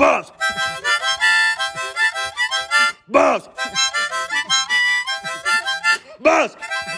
Buffs! Buffs! Buffs!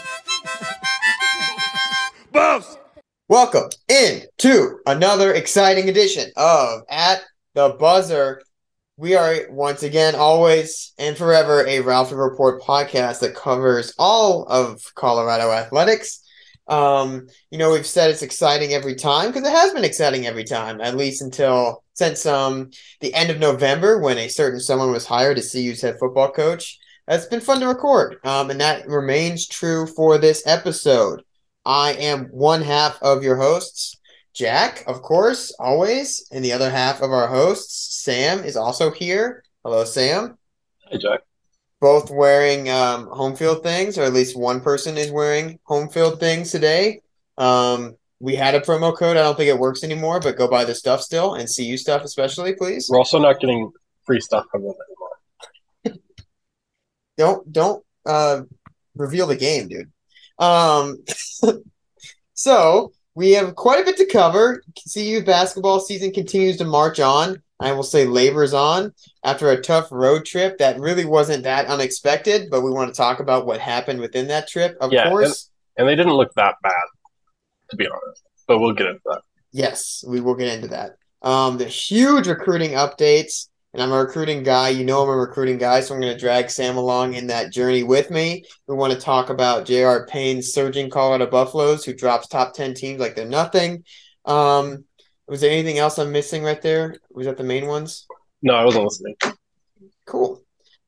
Buffs! Welcome into another exciting edition of At the Buzzer. We are once again, always and forever, a Ralphie Report podcast that covers all of Colorado athletics. We've said it's exciting every time because it has been exciting every time, at least since the end of November when a certain someone was hired as CU's head football coach. It's been fun to record, and that remains true for this episode. I am one half of your hosts, Jack, of course, always, and the other half of our hosts, Sam, is also here. Hello, Sam. Hey, Jack. Both wearing home field things, or at least one person is wearing home field things today. We had a promo code. I don't think it works anymore, but go buy the stuff still, and CU stuff especially, please. We're also not getting free stuff from them anymore. Don't reveal the game, dude. So we have quite a bit to cover. CU basketball season continues to march on. I will say labor's on after a tough road trip that really wasn't that unexpected, but we want to talk about what happened within that trip, of course. And they didn't look that bad, to be honest, but we'll get into that. Yes, we will get into that. There's huge recruiting updates, and I'm a recruiting guy. You know I'm a recruiting guy, so I'm going to drag Sam along in that journey with me. We want to talk about J.R. Payne's surging Colorado Buffaloes, who drops top 10 teams like they're nothing. Was there anything else I'm missing right there? Was that the main ones? No, I wasn't listening. Cool.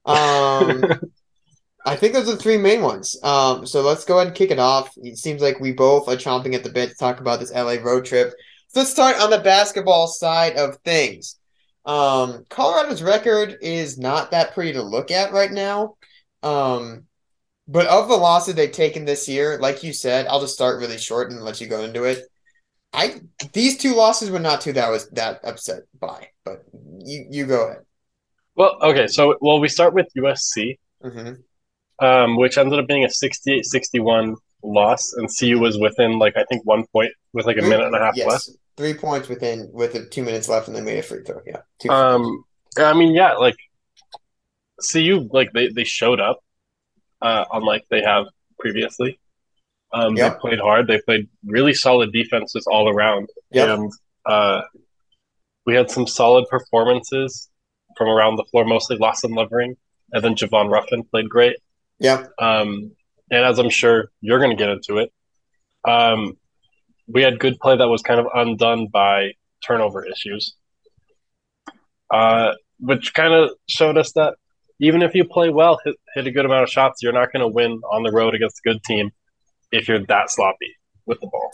I think those are the three main ones. So let's go ahead and kick it off. It seems like we both are chomping at the bit to talk about this LA road trip. So let's start on the basketball side of things. Colorado's record is not that pretty to look at right now. But of the losses they've taken this year, like you said, I'll just start really short and let you go into it. These two losses were not two that I was that upset by, but you go ahead. Well, okay, we start with USC, which ended up being a 68-61 loss, and CU was within, I think 1 point with a minute and a half left. 3 points with 2 minutes left, and they made a free throw. Yeah. CU they showed up, unlike they have previously. They played hard. They played really solid defenses all around. Yep. And we had some solid performances from around the floor, mostly Lawson Levering, and then Javon Ruffin played great. Yep. And as I'm sure you're going to get into it, we had good play that was kind of undone by turnover issues, which kind of showed us that even if you play well, hit a good amount of shots, you're not going to win on the road against a good team if you're that sloppy with the ball.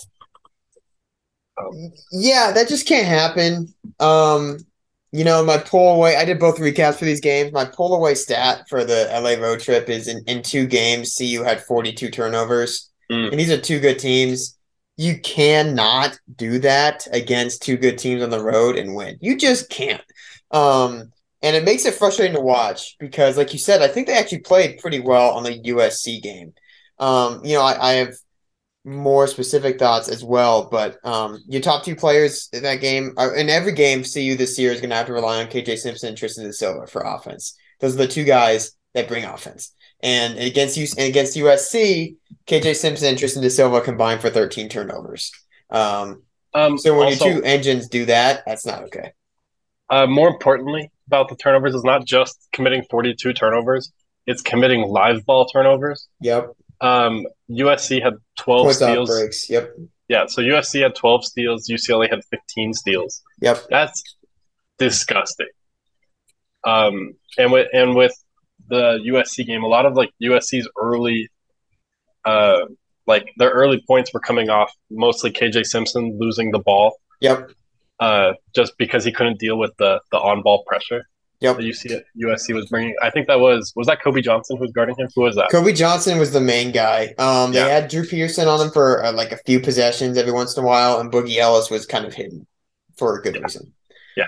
Yeah, that just can't happen. My pull away, I did both recaps for these games. My pull away stat for the LA road trip is in 2 games, CU had 42 turnovers. And these are 2 good teams. You cannot do that against 2 good teams on the road and win. You just can't. And it makes it frustrating to watch because, like you said, I think they actually played pretty well on the USC game. I have more specific thoughts as well, but your top 2 players in that game, in every game, CU this year is going to have to rely on KJ Simpson and Tristan DeSilva for offense. Those are the 2 guys that bring offense. And against USC, KJ Simpson and Tristan DeSilva combined for 13 turnovers. So when your 2 engines do that, that's not okay. More importantly about the turnovers is not just committing 42 turnovers, it's committing live ball turnovers. Yep. USC had 12 steals. Breaks. Yep. Yeah, so USC had 12 steals, UCLA had 15 steals. Yep. That's disgusting. And with the USC game, a lot of USC's early their early points were coming off mostly KJ Simpson losing the ball. Yep. Just because he couldn't deal with the on-ball pressure. Yep. That USC was bringing. I think that was that Kobe Johnson who was guarding him? Who was that? Kobe Johnson was the main guy. They had Drew Pearson on him for a few possessions every once in a while, and Boogie Ellis was kind of hidden for a good reason. Yeah.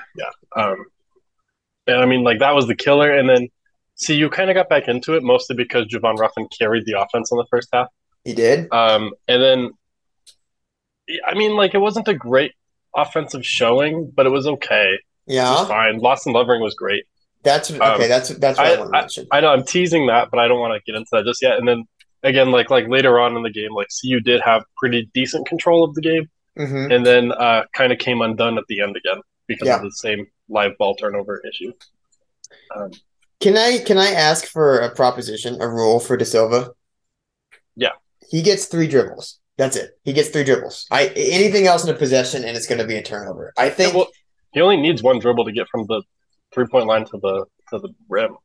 And that was the killer. And then CU kind of got back into it mostly because Javon Ruffin carried the offense in the first half. He did. And then, it wasn't a great offensive showing, but it was okay. Yeah, fine. Lawson Lovering was great. That's okay. That's what I want to mention. I know I'm teasing that, but I don't want to get into that just yet. And then again, like later on in the game, like CU did have pretty decent control of the game, and then kind of came undone at the end again because of the same live ball turnover issue. Can I ask for a proposition, a rule for Da Silva? Yeah, he gets 3 dribbles. That's it. He gets 3 dribbles. Anything else in a possession, and it's going to be a turnover. I think he only needs 1 dribble to get from the 3-point line to the rim.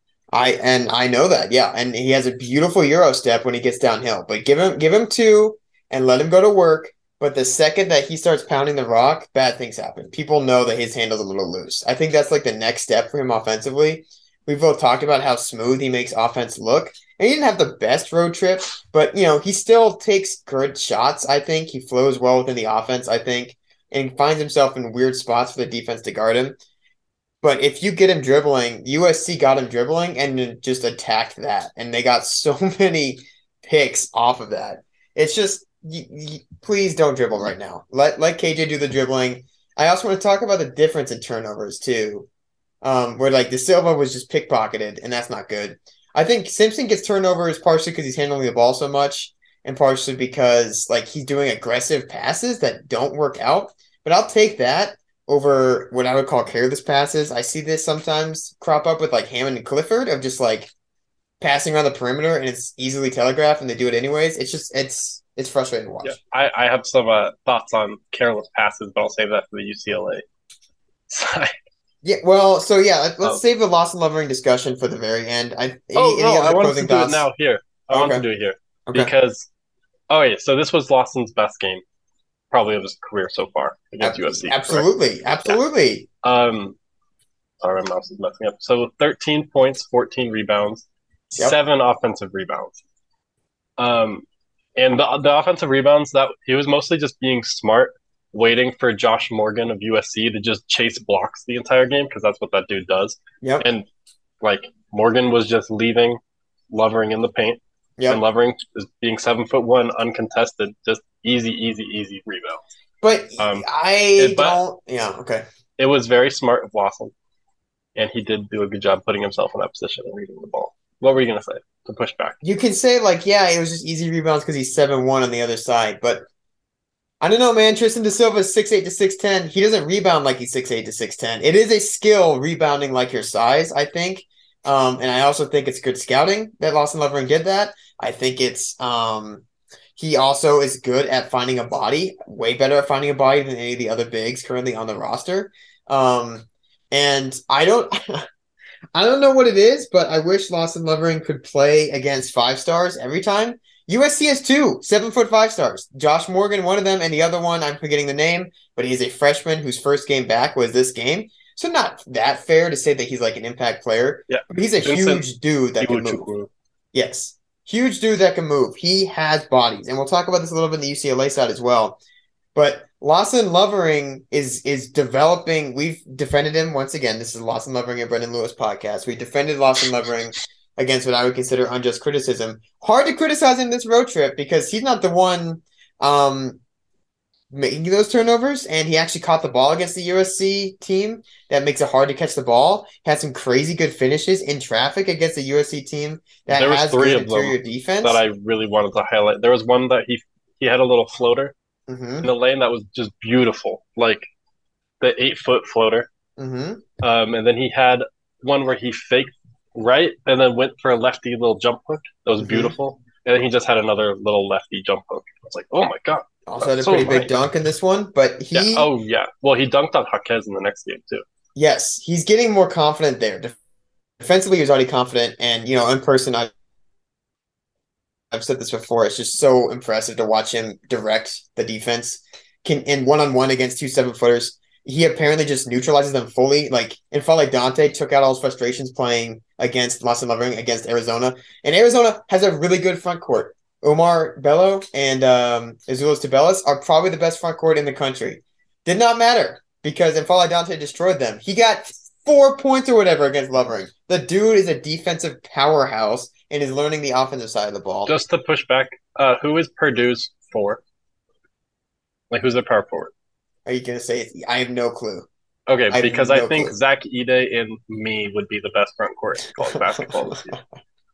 I know that, yeah, and he has a beautiful Euro step when he gets downhill. But give him 2 and let him go to work. But the second that he starts pounding the rock, bad things happen. People know that his handle's a little loose. I think that's like the next step for him offensively. We've both talked about how smooth he makes offense look. And he didn't have the best road trip, but he still takes good shots. I think he flows well within the offense. I think, and finds himself in weird spots for the defense to guard him. But if you get him dribbling, USC got him dribbling and just attacked that. And they got so many picks off of that. It's just, please don't dribble right now. Let KJ do the dribbling. I also want to talk about the difference in turnovers too, where like Da Silva was just pickpocketed, and that's not good. I think Simpson gets turnovers partially because he's handling the ball so much, and partially because like he's doing aggressive passes that don't work out. But I'll take that over what I would call careless passes. I see this sometimes crop up with like Hammond and Clifford of just like passing around the perimeter and it's easily telegraphed and they do it anyways. It's just it's frustrating to watch. Yeah, I have some thoughts on careless passes, but I'll save that for the UCLA side. Yeah, well, so yeah, let's save the Lawson Lovering discussion for the very end. I wanted to do it now here. I want to do it here because so this was Lawson's best game, probably of his career so far against USC. Absolutely. Sorry, my mouse is messing up. So 13 points, 14 rebounds, 7 offensive rebounds. And the offensive rebounds, that he was mostly just being smart, waiting for Josh Morgan of USC to just chase blocks the entire game because that's what that dude does. Yep. And like Morgan was just leaving Lovering in the paint. Yep. And Lovering is being 7'1", uncontested, just easy rebounds. But okay. It was very smart of Lawson, and he did do a good job putting himself in that position and reading the ball. What were you gonna say to push back? You can say it was just easy rebounds because he's 7'1" on the other side, but I don't know, man. Tristan Da Silva is 6'8" to 6'10". He doesn't rebound like he's 6'8" to 6'10". It is a skill rebounding like your size, I think. And I also think it's good scouting that Lawson Lovering did that. I think it's he also is good at finding a body, way better at finding a body than any of the other bigs currently on the roster. And I don't I don't know what it is, but I wish Lawson Lovering could play against 5-stars every time. USC has 2 7-foot 5-stars. Josh Morgan, one of them, and the other one, I'm forgetting the name, but he's a freshman whose first game back was this game. So not that fair to say that he's like an impact player. Yeah. But he's a huge dude that can move. Yes. Huge dude that can move. He has bodies. And we'll talk about this a little bit in the UCLA side as well. But Lawson Lovering is developing. We've defended him once again. This is Lawson Lovering and Brendan Lewis podcast. We defended Lawson Lovering against what I would consider unjust criticism. Hard to criticize him this road trip because he's not the one making those turnovers, and he actually caught the ball against the USC team. That makes it hard to catch the ball. Had some crazy good finishes in traffic against the USC team that has good interior defense. That I really wanted to highlight. There was one that he had a little floater in the lane that was just beautiful, like the 8-foot floater. Mm-hmm. And then he had one where he faked right and then went for a lefty little jump hook. That was beautiful. And then he just had another little lefty jump hook. I was like, oh my God. Also had a pretty big dunk in this one, but he... Yeah. Oh, yeah. Well, he dunked on Jaquez in the next game, too. Yes, he's getting more confident there. Defensively, he was already confident, and, in person, I've said this before, it's just so impressive to watch him direct the defense. In one-on-one against 2 7-footers, he apparently just neutralizes them fully. Like, N'Faly Dante took out all his frustrations playing against Lawson Lovering against Arizona, and Arizona has a really good front court. Omar Bello and Azuolas Tubelis are probably the best front court in the country. Did not matter because N'Faly Dante destroyed them. He got 4 points or whatever against Lovering. The dude is a defensive powerhouse and is learning the offensive side of the ball. Just to push back, who is Purdue's 4? Like, who's their power forward? Are you going to say I have no clue. Okay, because I think Zach Edey and me would be the best front court in college basketball this year.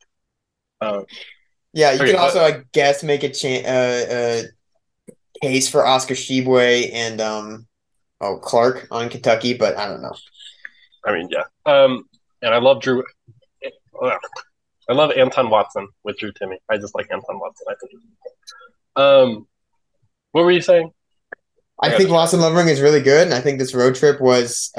Yeah, you can also, I guess, make a case for Oscar Tshiebwe and Clark on Kentucky, but I don't know. I mean, yeah. And I love Drew. I love Anton Watson with Drew Timme. I just like Anton Watson. I think. What were you saying? I think Lawson Lovering is really good, and I think this road trip was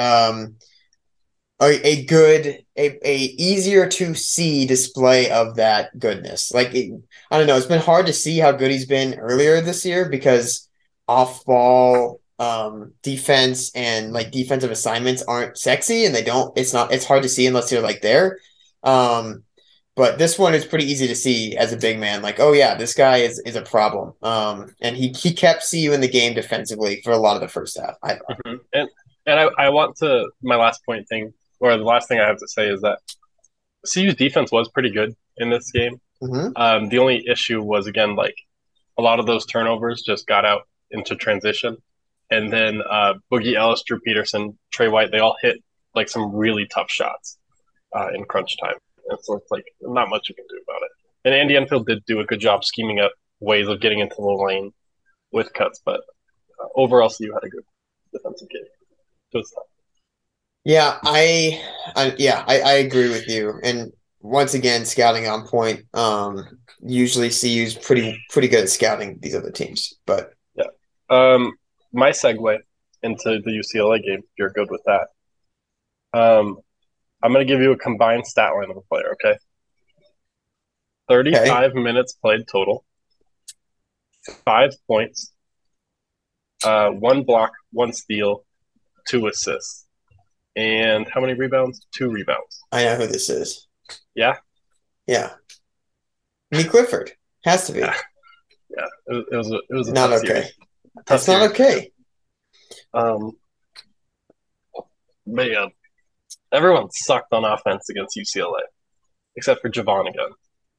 a good, easier to see display of that goodness. Like, I don't know, it's been hard to see how good he's been earlier this year because off ball defense and like defensive assignments aren't sexy, and it's hard to see unless you're like there. But this one is pretty easy to see as a big man. Like, oh yeah, this guy is a problem. And he kept CU in the game defensively for a lot of the first half, I thought. Mm-hmm. And I want to, my last point thing, or the last thing I have to say is that CU's defense was pretty good in this game. Mm-hmm. The only issue was, again, like a lot of those turnovers just got out into transition. And then Boogie Ellis, Drew Peterson, Trey White, they all hit like some really tough shots in crunch time. And so it's like not much you can do about it. And Andy Enfield did do a good job scheming up ways of getting into the lane with cuts, but overall, CU had a good defensive game. It was tough. Yeah, I agree with you. And once again, scouting on point. Usually CU's pretty good at scouting these other teams, but yeah. My segue into the UCLA game, if you're good with that. I'm going to give you a combined stat line of a player, okay? 35 minutes played total, 5 points, 1 block, 1 steal, 2 assists. And how many rebounds? 2 rebounds. I know who this is. Yeah? Yeah. Me Clifford. Has to be. Yeah. It was a not tough okay. Series. That's not okay. Man, everyone sucked on offense against UCLA, except for Javon again.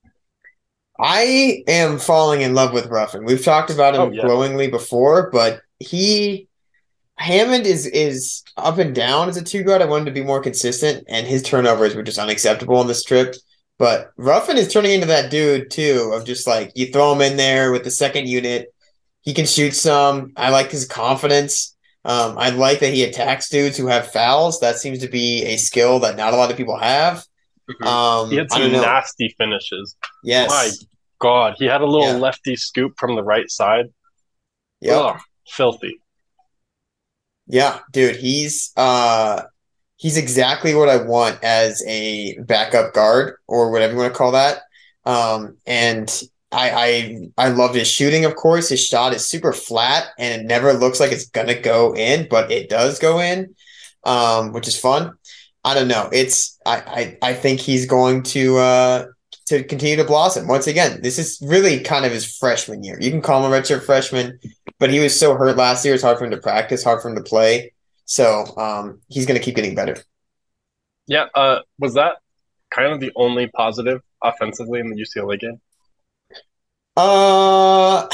I am falling in love with Ruffin. We've talked about him glowingly before, but Hammond is up and down as a 2 guard. I wanted to be more consistent, and his turnovers were just unacceptable on this trip. But Ruffin is turning into that dude, too, of just like you throw him in there with the second unit. He can shoot some. I like his confidence. I like that he attacks dudes who have fouls. That seems to be a skill that not a lot of people have. He had some nasty finishes. Yes. My God. He had a little lefty scoop from the right side. Yeah. Filthy. Yeah, dude, he's exactly what I want as a backup guard or whatever you want to call that. And I love his shooting, of course. His shot is super flat and it never looks like it's gonna go in, but it does go in, which is fun. I don't know. I think he's going to continue to blossom. Once again, this is really kind of his freshman year. You can call him a redshirt freshman, but he was so hurt last year. It's hard for him to practice, hard for him to play. So he's going to keep getting better. Yeah. Was that kind of the only positive offensively in the UCLA game? God,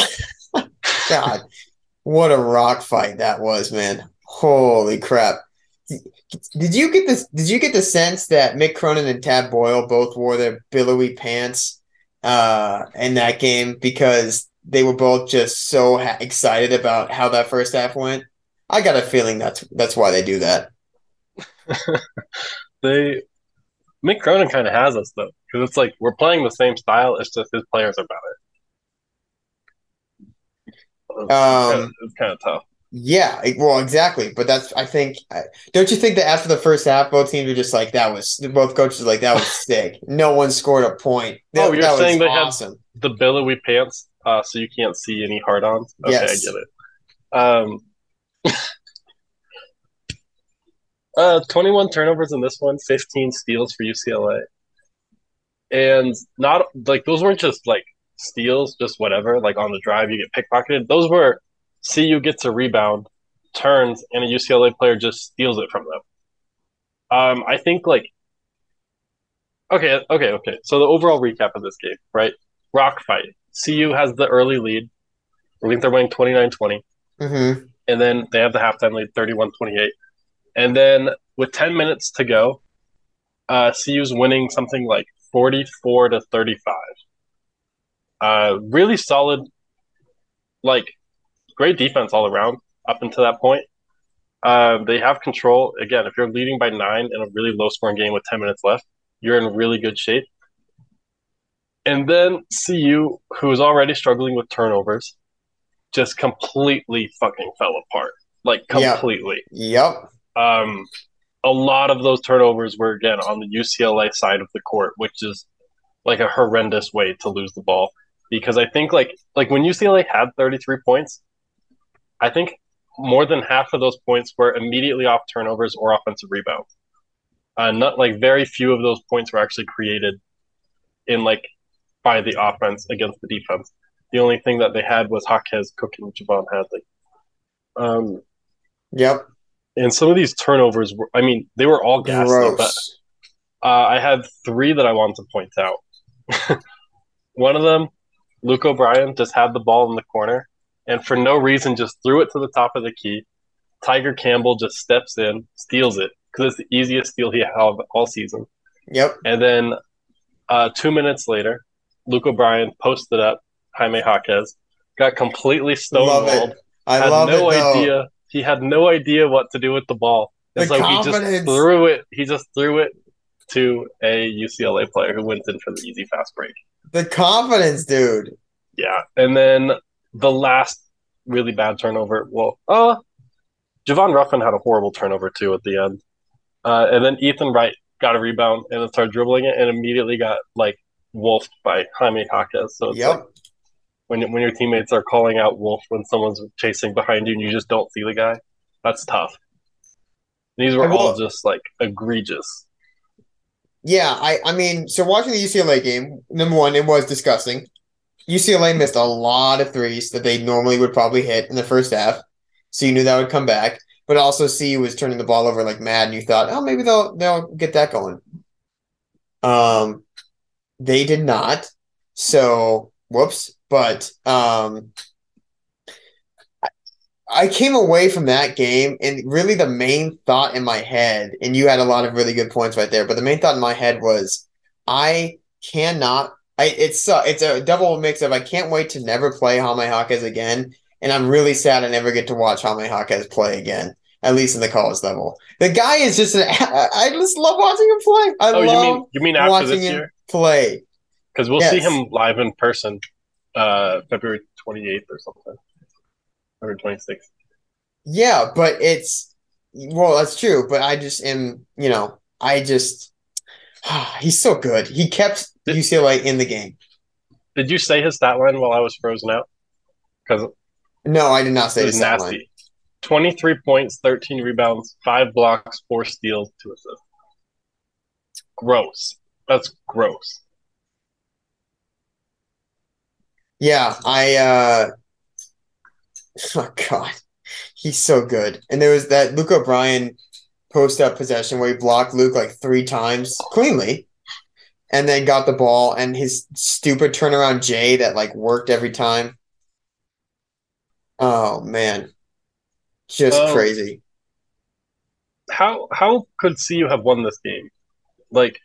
what a rock fight that was, man. Holy crap. Did you get this? Did you get the sense that Mick Cronin and Tad Boyle both wore their billowy pants in that game because they were both just so excited about how that first half went? I got a feeling that's why they do that. Mick Cronin kind of has us though, because it's like we're playing the same style. It's just his players are better. It's kind of tough. Yeah, well, exactly. But I think, don't you think that after the first half, both teams were just like, both coaches were like, that was sick. No one scored a point. You're saying they awesome. Had the billowy pants, so you can't see any hard-ons? Okay, yes. I get it. 21 turnovers in this one, 15 steals for UCLA. And not, like, those weren't just, like, steals, just whatever, like, on the drive, you get pickpocketed. Those were CU gets a rebound, turns, and a UCLA player just steals it from them. I think, like, okay. So the overall recap of this game, right? Rock fight. CU has the early lead. I think they're winning 29-20. Mm-hmm. And then they have the halftime lead, 31-28. And then with 10 minutes to go, CU's winning something like 44-35. Really solid, like great defense all around up until that point. They have control. Again, if you're leading by 9 in a really low-scoring game with 10 minutes left, you're in really good shape. And then CU, who is already struggling with turnovers, just completely fucking fell apart. Like, completely. Yep. A lot of those turnovers were, again, on the UCLA side of the court, which is like a horrendous way to lose the ball. Because I think, like when UCLA had 33 points, I think more than half of those points were immediately off turnovers or offensive rebounds. Not like very few of those points were actually created in like by the offense against the defense. The only thing that they had was Jaquez cooking Javon Hadley. Yep. And some of these turnovers were, I mean, they were all ghastly, but I had 3 that I wanted to point out. One of them, Luke O'Brien just had the ball in the corner and for no reason just threw it to the top of the key. Tiger Campbell just steps in, steals it, because it's the easiest steal he had all season. Yep. And then 2 minutes later, Luke O'Brien posted up Jaime Jaquez, got completely stonewalled. I love it. Idea. He had no idea what to do with the ball. And so he just threw it. He just threw it to a UCLA player who went in for the easy fast break. The confidence, dude. Yeah. And then the last really bad turnover. Well, Javon Ruffin had a horrible turnover too at the end. And then Ethan Wright got a rebound and then started dribbling it and immediately got like wolfed by Jaime Jaquez. So it's like when your teammates are calling out wolf when someone's chasing behind you and you just don't see the guy, that's tough. These were all just like egregious. Yeah, I mean, so watching the UCLA game, number one, it was disgusting. UCLA missed a lot of threes that they normally would probably hit in the first half, so you knew that would come back. But also, CU was turning the ball over like mad, and you thought, oh, maybe they'll get that going. They did not. So, whoops. But I came away from that game, and really the main thought in my head, and you had a lot of really good points right there, but the main thought in my head was, it's a double mix of I can't wait to never play Jaime Jaquez again, and I'm really sad I never get to watch Jaime Jaquez play again, at least in the college level. The guy is just I just love watching him play. You mean after this year? Play. Because we'll see him live in person February 28th or something. February 26th. Yeah, but that's true, but I just am, he's so good. He kept UCLA in the game. Did you say his stat line while I was frozen out? No, I did not say his stat line. 23 points, 13 rebounds, 5 blocks, 4 steals, 2 assists. Gross. That's gross. Yeah, oh God, he's so good. And there was that Luke O'Brien post-up possession where he blocked Luke like 3 times cleanly and then got the ball, and his stupid turnaround J that like worked every time. Oh man. Just crazy. How could CU have won this game? Like,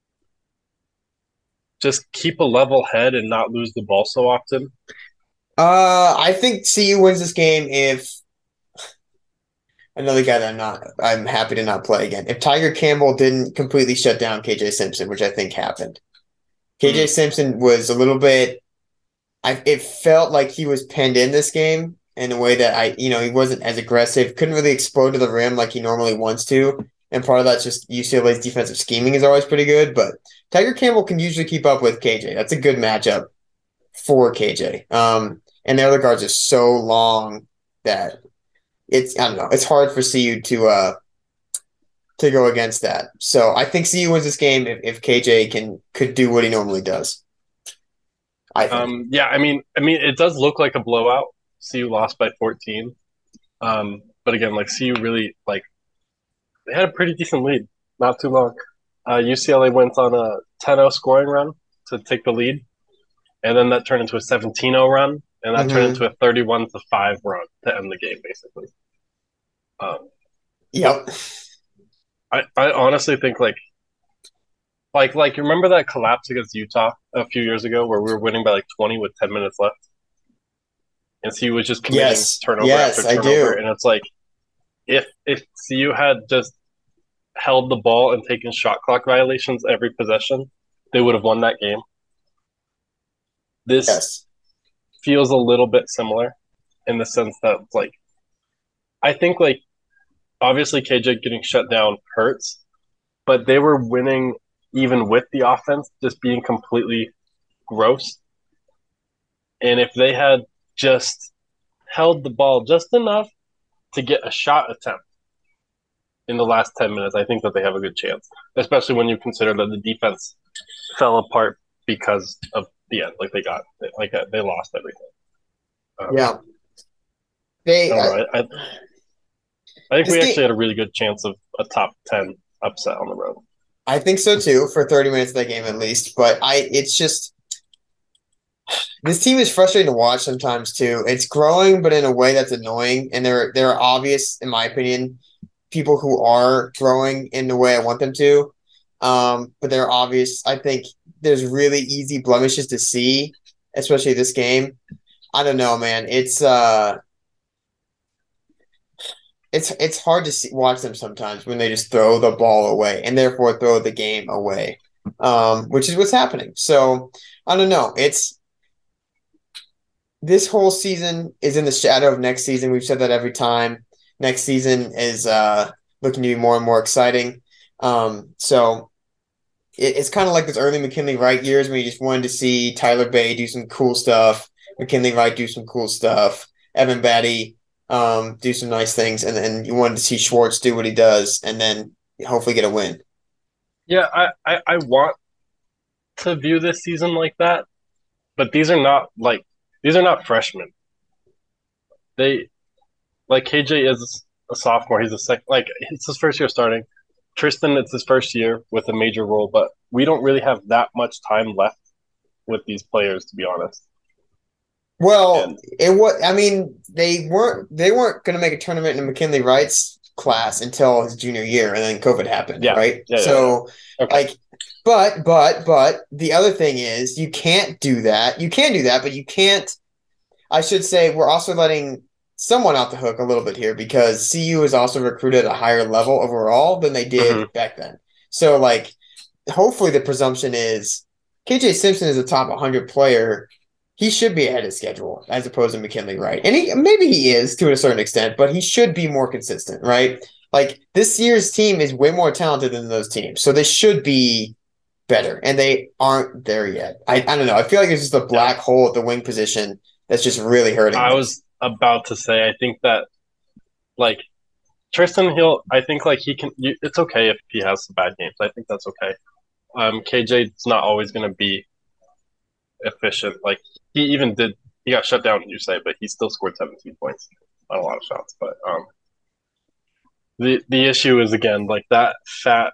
just keep a level head and not lose the ball so often? I think CU wins this game if another guy that I'm happy to not play again. If Tiger Campbell didn't completely shut down KJ Simpson, which I think happened. KJ Simpson was a little bit it felt like he was pinned in this game in a way that he wasn't as aggressive, couldn't really explode to the rim like he normally wants to. And part of that's just UCLA's defensive scheming is always pretty good, but Tiger Campbell can usually keep up with KJ. That's a good matchup for KJ. And the other guards are so long that it's hard for CU to go against that. So I think CU wins this game if KJ could do what he normally does. I think. Yeah, I mean, it does look like a blowout. CU lost by 14. But again, like CU really they had a pretty decent lead not too long. UCLA went on a 10-0 scoring run to take the lead, and then that turned into a 17-0 run, and that turned into a 31-5 run to end the game, basically. Yep. I honestly think like remember that collapse against Utah a few years ago where we were winning by like 20 with 10 minutes left, and CU was just committing turnover after turnover, and it's like if CU had just held the ball and taken shot clock violations every possession, they would have won that game. This feels a little bit similar in the sense that like I think like obviously KJ getting shut down hurts, but they were winning even with the offense just being completely gross. And if they had just held the ball just enough to get a shot attempt in the last 10 minutes, I think that they have a good chance, especially when you consider that the defense fell apart because of the end. Like they lost everything. I think we actually had a really good chance of a top 10 upset on the road. I think so too, for 30 minutes of that game at least. But it's just this team is frustrating to watch sometimes too. It's growing, but in a way that's annoying. And there are obvious, in my opinion, people who are growing in the way I want them to. But they're obvious. I think there's really easy blemishes to see, especially this game. I don't know, man. It's hard to watch them sometimes when they just throw the ball away and therefore throw the game away, which is what's happening. So I don't know. This whole season is in the shadow of next season. We've said that every time. Next season is looking to be more and more exciting. So it's kind of like those early McKinley Wright years when you just wanted to see Tyler Bay do some cool stuff, McKinley Wright do some cool stuff, Evan Batty do some nice things, and then you wanted to see Schwartz do what he does, and then hopefully get a win. Yeah, I want to view this season like that, but these are not freshmen. KJ is a sophomore. He's it's his first year starting. Tristan, it's his first year with a major role, but we don't really have that much time left with these players, to be honest. Well, they weren't going to make a tournament in McKinley Wright's class until his junior year, and then COVID happened, right? Yeah, so, okay. But the other thing is you can't do that. You can do that, but you can't. I should say we're also letting someone off the hook a little bit here because CU is also recruited at a higher level overall than they did back then. So, hopefully the presumption is KJ Simpson is a top 100 player. He should be ahead of schedule as opposed to McKinley Wright. And maybe he is to a certain extent, but he should be more consistent, right? This year's team is way more talented than those teams. So they should be better, and they aren't there yet. I don't know. I feel like it's just a black hole at the wing position that's just really hurting. I was about to say, I think that, Tristan Hill, I think, he can – it's okay if he has some bad games. I think that's okay. KJ's not always going to be efficient. He got shut down, you say, but he still scored 17 points. Not a lot of shots. But the issue is, again, that fat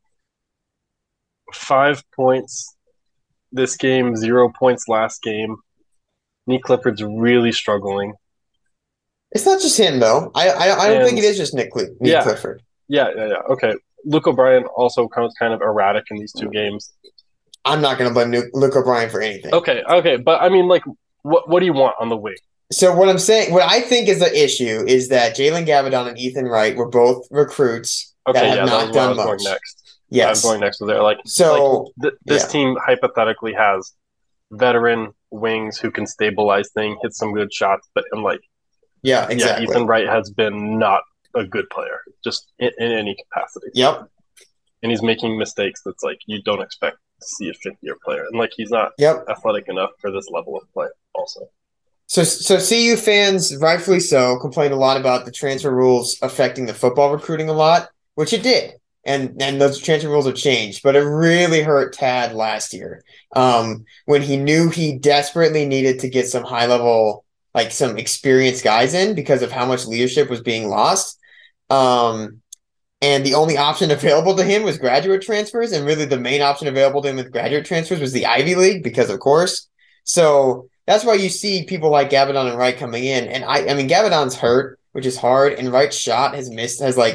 5 points this game, 0 points last game. Nick Clifford's really struggling. It's not just him, though. I don't think it is just Nick Clifford. Yeah. Okay. Luke O'Brien also comes kind of erratic in these two games. I'm not going to blame Luke O'Brien for anything. Okay. But, what do you want on the wing? So what I think is the issue is that Jalen Gavidon and Ethan Wright were both recruits that have not done much. Going next. Yes. I'm going next. This team hypothetically has veteran wings who can stabilize things, hit some good shots, but exactly. Ethan Wright has been not a good player, just in any capacity. Yep. And he's making mistakes that's you don't expect to see a fifth-year player. And he's not athletic enough for this level of play also. So CU fans, rightfully so, complain a lot about the transfer rules affecting the football recruiting a lot, which it did. And those transfer rules have changed, but it really hurt Tad last year when he knew he desperately needed to get some high-level, some experienced guys in because of how much leadership was being lost. And the only option available to him was graduate transfers, and really the main option available to him with graduate transfers was the Ivy League because, of course. So that's why you see people like Gavidon and Wright coming in. And I mean, Gavidon's hurt, which is hard, and Wright's shot has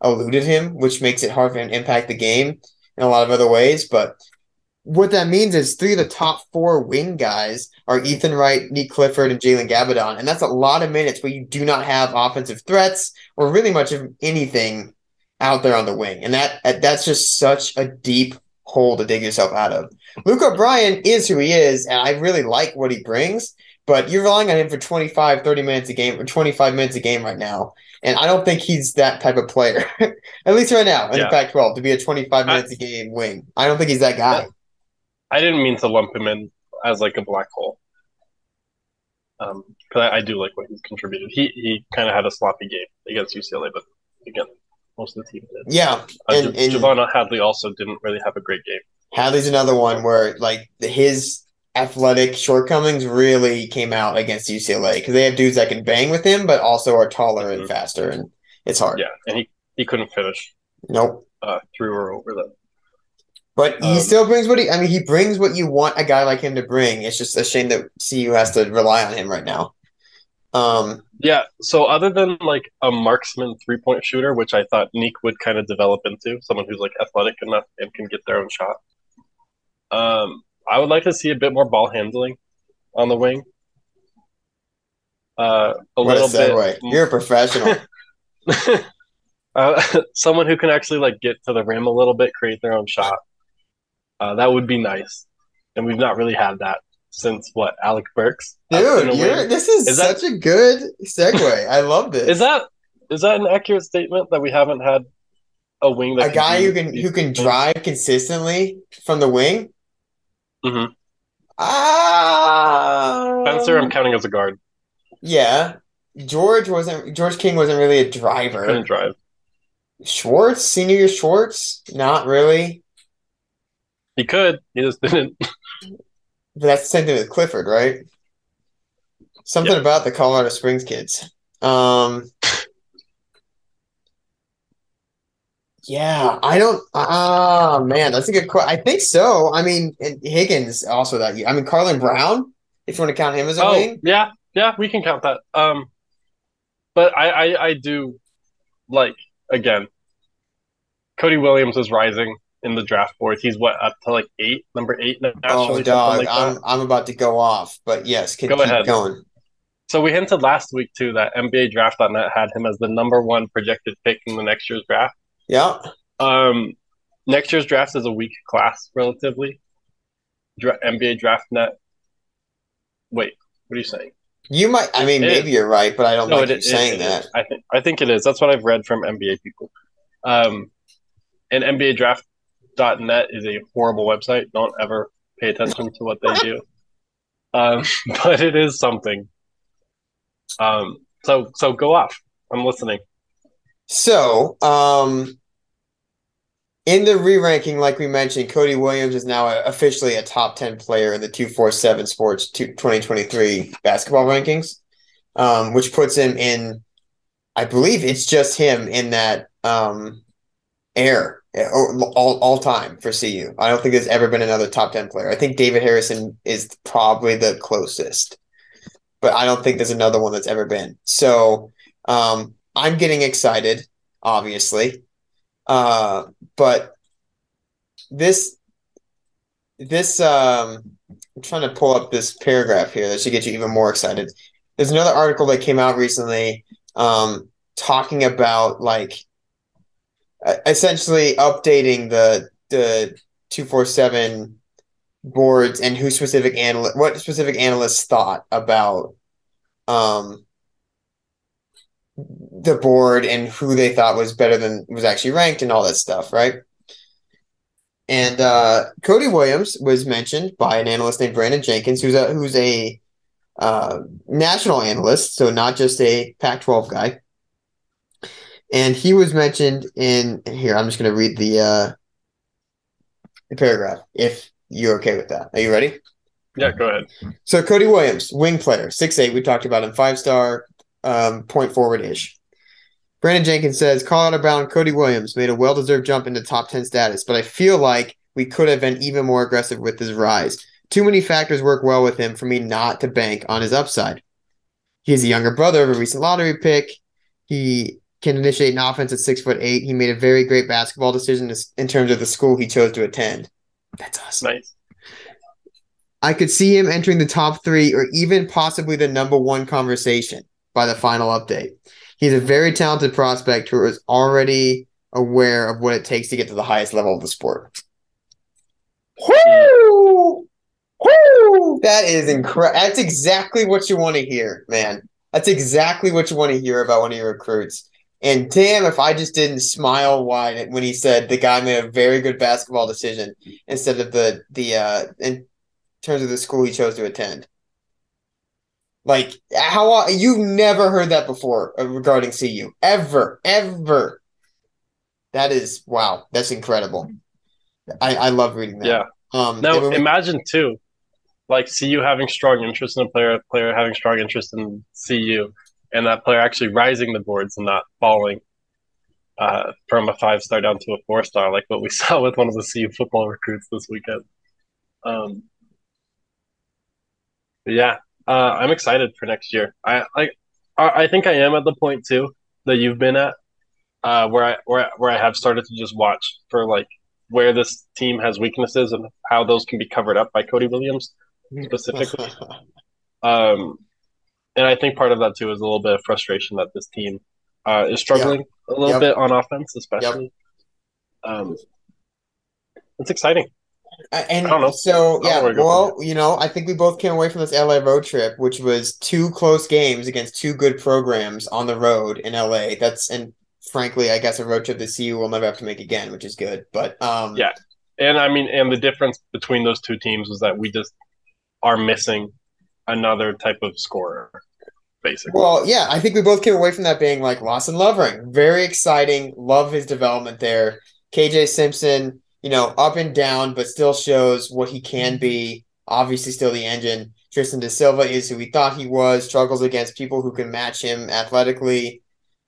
eluded him, which makes it hard for him to impact the game in a lot of other ways. But what that means is 3 of the top 4 wing guys are Ethan Wright, Nick Clifford, and Jalen Gabaldon. And that's a lot of minutes where you do not have offensive threats or really much of anything out there on the wing. And that's just such a deep hole to dig yourself out of. Luke O'Brien is who he is, and I really like what he brings, but you're relying on him for 25, 30 minutes a game, or 25 minutes a game right now. And I don't think he's that type of player, at least right now in the Pac-12, to be a 25 minutes a game wing. I don't think he's that guy. I didn't mean to lump him in as like a black hole. Because I do like what he's contributed. He kind of had a sloppy game against UCLA, but again, most of the team did. Yeah. And Javon Hadley also didn't really have a great game. Hadley's another one where like his athletic shortcomings really came out against UCLA because they have dudes that can bang with him, but also are taller and faster, and it's hard. Yeah, and he couldn't finish. Nope. Through or over them. But he still brings he brings what you want a guy like him to bring. It's just a shame that CU has to rely on him right now. Yeah, so other than like a marksman 3-point shooter, which I thought Nick would kind of develop into, someone who's like athletic enough and can get their own shot. I would like to see a bit more ball handling on the wing. What a segue. You're a professional. Someone who can actually like get to the rim a little bit, create their own shot. That would be nice. And we've not really had that since Alec Burks. Dude, this is such a good segue. I love this. Is that an accurate statement that we haven't had a wing that a guy who can drive consistently from the wing? Mm-hmm. Spencer, I'm counting as a guard. Yeah. George King wasn't really a driver. Couldn't drive. Schwartz, senior year Schwartz, not really. He could. He just didn't. But that's the same thing with Clifford, right? Something about the Colorado Springs kids. Yeah, I don't. Man, that's a good question. I think so. I mean, Higgins also that year. I mean, Carlin Brown, if you want to count him as a wing. Yeah, we can count that. But I do like, again, Cody Williams is rising in the draft boards. He's up to like number 8 nationally. Oh, dog, like I'm about to go off, but yes, keep ahead. Going. So we hinted last week too that NBA Draft.net had him as the number 1 projected pick in the next year's draft. Yeah. Next year's draft is a weak class relatively. NBA Draft.net. Wait, what are you saying? You might. I mean, maybe you're right, but I don't like you saying that. I think it is. That's what I've read from NBA people. And NBA Draft.net is a horrible website. Don't ever pay attention to what they do. But it is something. So go off. I'm listening. So, in the re-ranking, like we mentioned, Cody Williams is now officially a top 10 player in the 247 Sports 2023 basketball rankings, which puts him in, I believe it's just him in that air all time for CU. I don't think there's ever been another top 10 player. I think David Harrison is probably the closest, but I don't think there's another one that's ever been. So, I'm getting excited, obviously. But this I'm trying to pull up this paragraph here that should get you even more excited. There's another article that came out recently talking about like essentially updating the 247 boards and what specific analysts thought about the board and who they thought was better than was actually ranked and all that stuff, right? And Cody Williams was mentioned by an analyst named Brandon Jenkins, who's a national analyst, so not just a Pac-12 guy. And he was mentioned in here. I'm just going to read the paragraph if you're okay with that. Are you ready? Yeah, go ahead. So Cody Williams, wing player, 6'8". We talked about him, 5-star. Point forward-ish. Brandon Jenkins says, Colorado-bound Cody Williams made a well-deserved jump into top 10 status, but I feel like we could have been even more aggressive with his rise. Too many factors work well with him for me not to bank on his upside. He is a younger brother of a recent lottery pick. He can initiate an offense at 6'8". He made a very great basketball decision in terms of the school he chose to attend. That's awesome. Nice. I could see him entering the top 3 or even possibly the number 1 conversation by the final update. He's a very talented prospect who is already aware of what it takes to get to the highest level of the sport. Woo! Woo! That is incredible. That's exactly what you want to hear, man. That's exactly what you want to hear about one of your recruits. And damn, if I just didn't smile wide when he said the guy made a very good basketball decision instead of in terms of the school he chose to attend. Like, how you've never heard that before regarding CU. Ever. That is, wow. That's incredible. I love reading that. Yeah. Now, imagine, too, like CU having strong interest in a player having strong interest in CU, and that player actually rising the boards and not falling from a 5-star down to a 4-star, like what we saw with one of the CU football recruits this weekend. Yeah, I'm excited for next year. I think I am at the point too that you've been at, where I have started to just watch for like where this team has weaknesses and how those can be covered up by Cody Williams specifically. And I think part of that too is a little bit of frustration that this team is struggling a little bit on offense, especially. It's exciting. And I don't know. So, I think we both came away from this LA road trip, which was 2 close games against 2 good programs on the road in LA. And frankly, I guess a road trip that CU will never have to make again, which is good. But yeah. And I mean, and the difference between those 2 teams was that we just are missing another type of scorer, basically. Well, yeah, I think we both came away from that being like Lawson Lovering. Very exciting. Love his development there. KJ Simpson, up and down, but still shows what he can be. Obviously, still the engine. Tristan Da Silva is who we thought he was. Struggles against people who can match him athletically.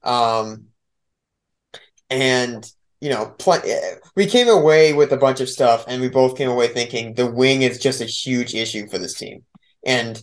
We came away with a bunch of stuff, and we both came away thinking the wing is just a huge issue for this team. And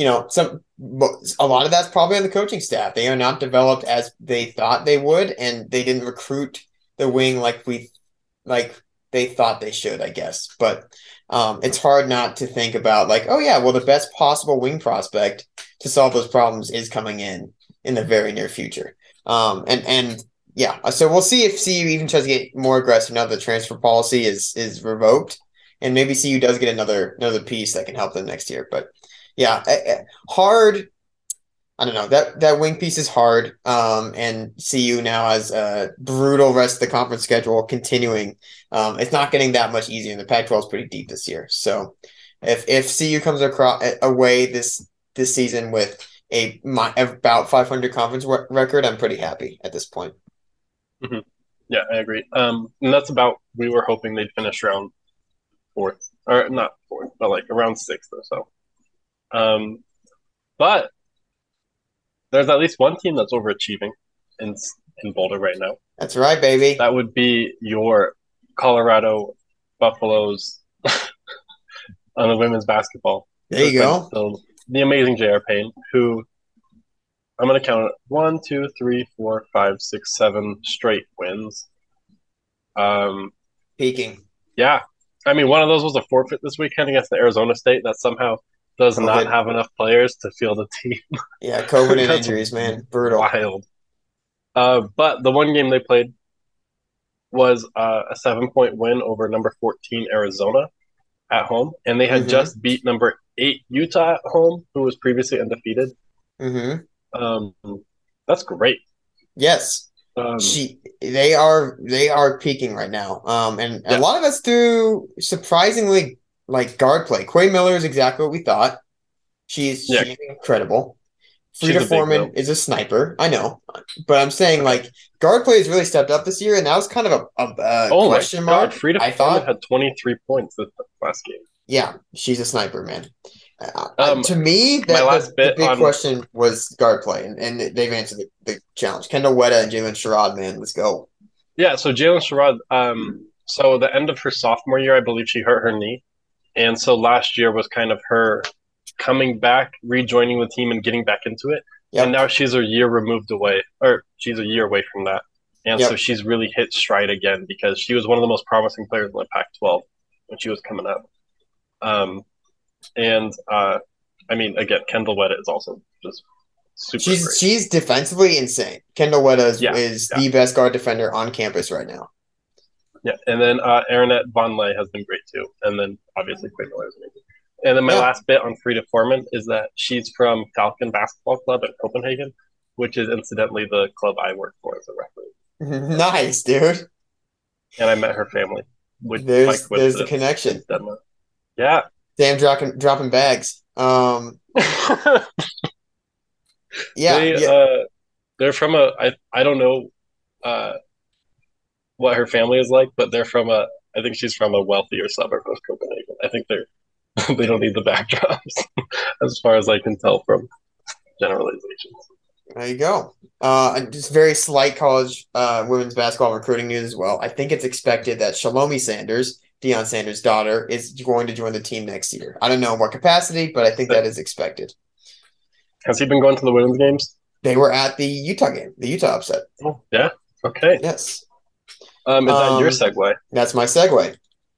a lot of that's probably on the coaching staff. They are not developed as they thought they would, and they didn't recruit the wing like they thought they should, I guess. But it's hard not to think about the best possible wing prospect to solve those problems is coming in the very near future. So we'll see if CU even tries to get more aggressive now that the transfer policy is revoked, and maybe CU does get another piece that can help them next year. But yeah, hard. I don't know. That wing piece is hard. And CU now has a brutal rest of the conference schedule continuing. It's not getting that much easier, and the Pac-12 is pretty deep this year. So if CU comes away this season with about 500 conference record, I'm pretty happy at this point. Mm-hmm. Yeah, I agree. And that's about, we were hoping they'd finish around 4th, or not 4th, but like around 6th or so. But there's at least one team that's overachieving in Boulder right now. That's right, baby. That would be your Colorado Buffaloes on the women's basketball. There you go. The amazing J.R. Payne, who I'm going to count it 1, 2, 3, 4, 5, 6, 7 straight wins. Peaking. Yeah. I mean, one of those was a forfeit this weekend against the Arizona State that somehow does not have enough players to field a team. Yeah, COVID and injuries, man. Brutal. Wild. But the one game they played was a 7-point win over number 14 Arizona at home. And they had just beat number 8 Utah at home, who was previously undefeated. That's great. Yes. They are peaking right now. And a lot of us through surprisingly guard play. Quay Miller is exactly what we thought. She's incredible. Frida Foreman is a sniper. I know. But I'm saying guard play has really stepped up this year, and that was kind of a question mark. Frida Foreman had 23 points this last game. Yeah, she's a sniper, man. To me, the big question was guard play, and they've answered the challenge. Kendall Wetta and Jalen Sherrod, man, let's go. Yeah, so Jalen Sherrod, so the end of her sophomore year, I believe she hurt her knee. And so last year was kind of her coming back, rejoining the team and getting back into it. Yep. And now she's a year removed away, or she's a year away from that. And so she's really hit stride again because she was one of the most promising players in the Pac-12 when she was coming up. I mean, again, Kendall Wetta is also just super great. She's defensively insane. Kendall Wetta is the best guard defender on campus right now. Yeah, and then Aronette Vonleh has been great too. And then obviously Quinn Miller is amazing. And then my last bit on Frida Foreman is that she's from Falcon Basketball Club at Copenhagen, which is incidentally the club I work for as a referee. Nice, dude. And I met her family. There's the connection. Yeah. Damn, dropping bags. They're from I don't know what her family is like, but they're from I think she's from a wealthier suburb of Copenhagen. I think they don't need the backdrops as far as I can tell from generalizations. There you go. Just very slight college women's basketball recruiting news as well. I think it's expected that Shalomi Sanders, Deion Sanders' daughter, is going to join the team next year. I don't know what capacity, but I think that is expected. Has he been going to the women's games? They were at the Utah game, the Utah upset. Oh, yeah? Okay. Yes. Is that your segue? That's my segue.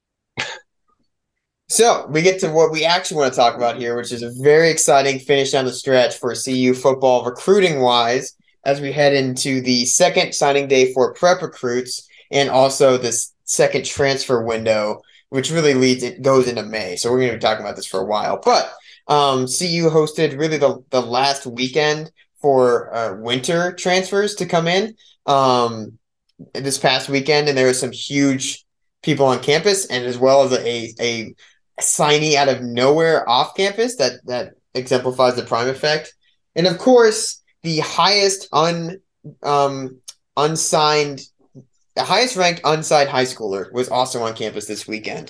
So we get to what we actually want to talk about here, which is a very exciting finish down the stretch for CU football recruiting-wise as we head into the second signing day for prep recruits and also this second transfer window, which really goes into May. So we're going to be talking about this for a while. But CU hosted really the last weekend for winter transfers to come in this past weekend, and there were some huge people on campus, and as well as a signee out of nowhere off campus that exemplifies the prime effect. And of course, the highest ranked unsigned high schooler was also on campus this weekend.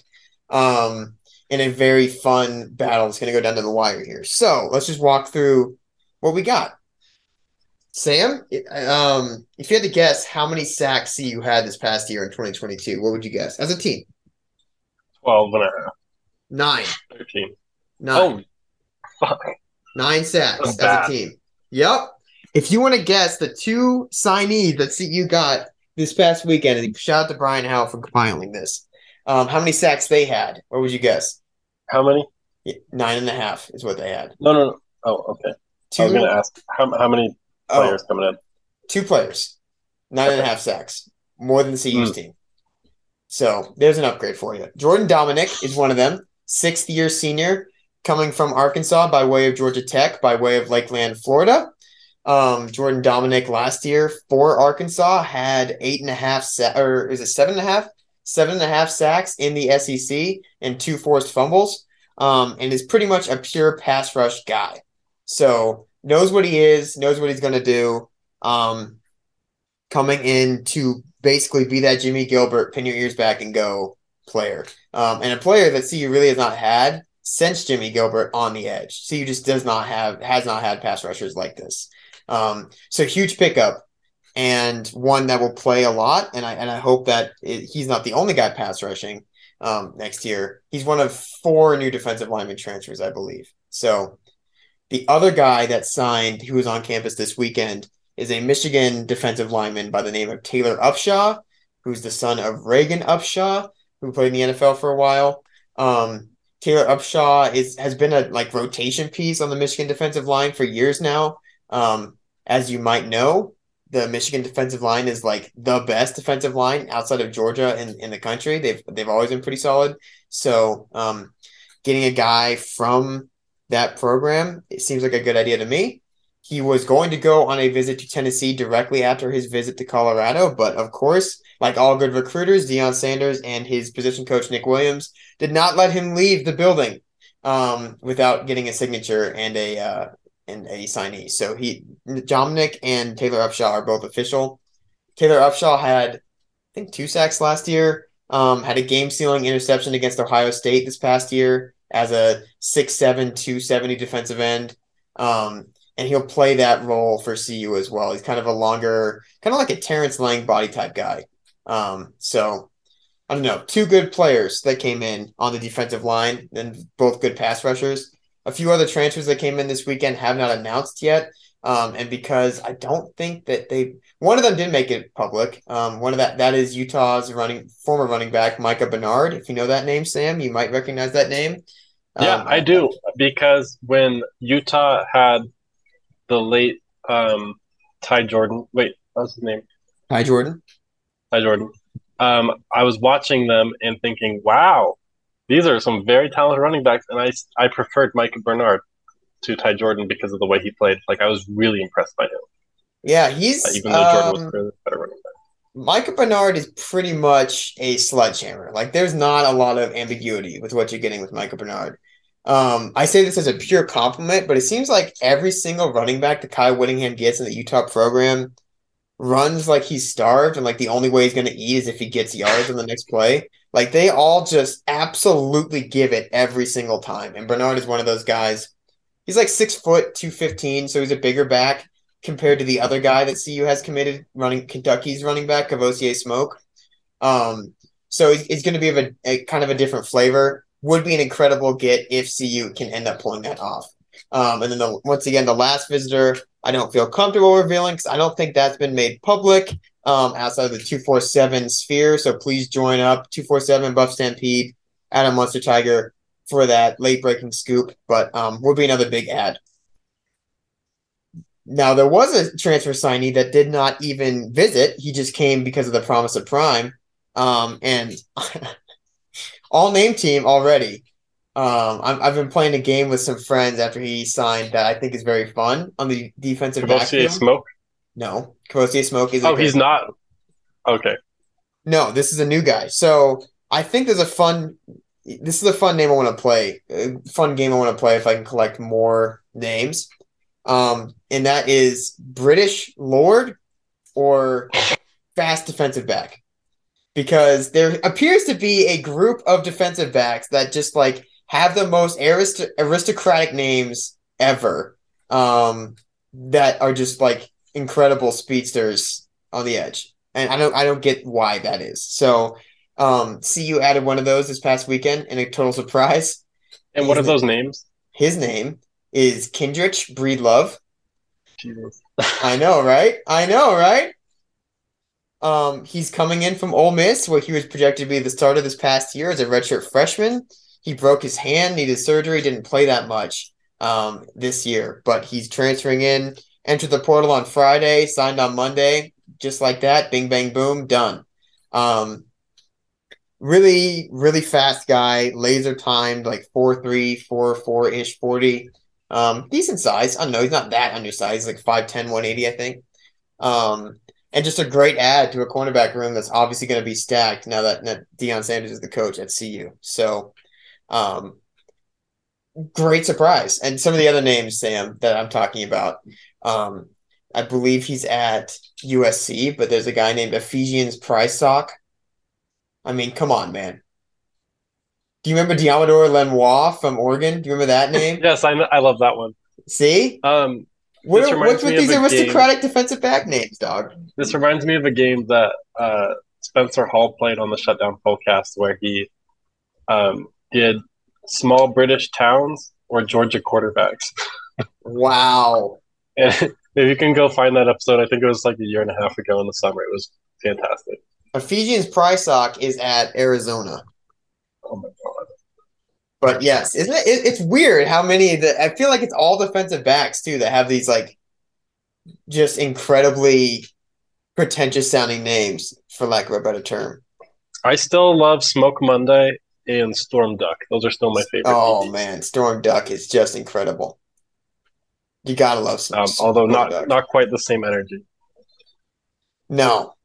In a very fun battle. It's going to go down to the wire here. So let's just walk through what we got. Sam, if you had to guess how many sacks CU had this past year in 2022, what would you guess as a team? 12 and a half. 9. 13. 9. Oh, fuck. 9 sacks as a team. Yep. If you want to guess the 2 signees that CU got this past weekend, and shout out to Brian Howell for compiling this, how many sacks they had? What would you guess? How many? 9.5 is what they had. No. Oh, okay. 2? I was going to ask, how many players coming in? 2 players. 9.5 sacks. More than the CU's team. So there's an upgrade for you. Jordan Dominic is one of them. 6th-year senior coming from Arkansas by way of Georgia Tech, by way of Lakeland, Florida. Jordan Dominic last year for Arkansas had 8.5 or is it 7.5? 7.5 sacks in the SEC and 2 forced fumbles. And is pretty much a pure pass rush guy. So knows what he is, knows what he's going to do. Coming in to basically be that Jimmy Gilbert, pin your ears back and go player. And a player that CU really has not had since Jimmy Gilbert on the edge. CU just has not had pass rushers like this. So huge pickup and one that will play a lot. And I hope that he's not the only guy pass rushing next year. He's one of 4 new defensive lineman transfers, I believe. So the other guy that signed who was on campus this weekend is a Michigan defensive lineman by the name of Taylor Upshaw, who's the son of Reagan Upshaw, who played in the NFL for a while. Taylor Upshaw has been a rotation piece on the Michigan defensive line for years now. As you might know, the Michigan defensive line is the best defensive line outside of Georgia in the country. They've always been pretty solid. So getting a guy from that program, it seems like a good idea to me. He was going to go on a visit to Tennessee directly after his visit to Colorado, but of course, like all good recruiters, Deion Sanders and his position coach Nick Williams did not let him leave the building without getting a signature and a signee. So Dominic and Taylor Upshaw are both official. Taylor Upshaw had, I think, 2 sacks last year. Had a game-sealing interception against Ohio State this past year as a 6'7", 270 defensive end. And he'll play that role for CU as well. He's kind of a longer, kind of like a Terrence Lang body type guy. So I don't know, 2 good players that came in on the defensive line and both good pass rushers. A few other transfers that came in this weekend have not announced yet, And because I don't think that one of them did make it public. One of that is Utah's former running back, Micah Bernard. If you know that name, Sam, you might recognize that name. Yeah, I do, because when Utah had the late Ty Jordan, wait, what was his name? Ty Jordan. I was watching them and thinking, wow, these are some very talented running backs, and I preferred Micah Bernard to Ty Jordan because of the way he played. Like, I was really impressed by him. Yeah, he's even though Jordan was clearly better running back. Micah Bernard is pretty much a sledgehammer. Like, there's not a lot of ambiguity with what you're getting with Micah Bernard. I say this as a pure compliment, but it seems like every single running back that Kyle Whittingham gets in the Utah program runs like he's starved, and like the only way he's going to eat is if he gets yards on the next play. Like, they all just absolutely give it every single time. And Bernard is one of those guys. He's like 6 foot, 215, so he's a bigger back compared to the other guy that CU has committed, Kentucky's running back, Kavosiey Smoke. So it's going to be a kind of a different flavor. Would be an incredible get if CU can end up pulling that off. And then once again, the last visitor, I don't feel comfortable revealing because I don't think that's been made public outside of the 247 sphere. So please join up, 247 Buff Stampede, Adam Munster Tiger, for that late breaking scoop. But will be another big ad. Now, there was a transfer signee that did not even visit. He just came because of the promise of Prime. And all name team already. I've been playing a game with some friends after he signed that I think is very fun on the defensive backfield. Smoke? No. Kavosiey Smoke is he's not. Okay. No, this is a new guy. So I think this is a fun name I want to play. A fun game I want to play if I can collect more names. And that is British Lord or fast defensive back. Because there appears to be a group of defensive backs that just like have the most aristocratic names ever, that are just like incredible speedsters on the edge. And I don't get why that is. So CU added one of those this past weekend in a total surprise. And what are those names? His name is Kindrich Breedlove. Jesus. I know, right? He's coming in from Ole Miss, where he was projected to be the starter this past year as a redshirt freshman. He broke his hand, needed surgery, didn't play that much this year, but he's transferring in, entered the portal on Friday, signed on Monday, just like that, bing, bang, boom, done. Really, really fast guy, laser timed, like 4.3, 4.4-ish 40. Decent size. I don't know, he's not that undersized, he's like 5'10", 180, I think. And just a great add to a cornerback room that's obviously going to be stacked now that Deion Sanders is the coach at CU. So, great surprise. And some of the other names, Sam, that I'm talking about, I believe he's at USC, but there's a guy named Ephesians Prysock. I mean, come on, man. Do you remember Diamador Lenoir from Oregon? Do you remember that name? Yes, I love that one. See? What's with these aristocratic defensive back names, dog? This reminds me of a game that Spencer Hall played on the Shutdown Fullcast where he did small British towns or Georgia quarterbacks. Wow. And if you can go find that episode, I think it was like a year and a half ago in the summer. It was fantastic. Ephesians Prysock is at Arizona. Oh my God. But yes, isn't it? It's weird how many I feel like it's all defensive backs too that have these like just incredibly pretentious sounding names, for lack of a better term. I still love Smoke Monday and Storm Duck. Those are still my favorite. Oh man, Storm Duck is just incredible. You gotta love Storm. Although not quite the same energy. No.